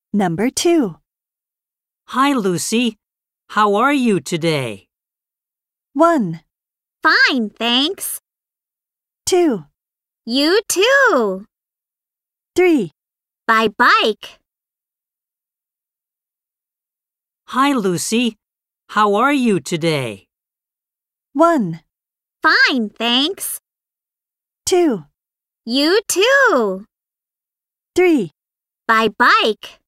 Number 2. Hi, Lucy. How are you today? 1, Fine, thanks. 2, You too. 3. By bike. Hi, Lucy. How are you today? 1, Fine, thanks. 2, You too. 3. By bike.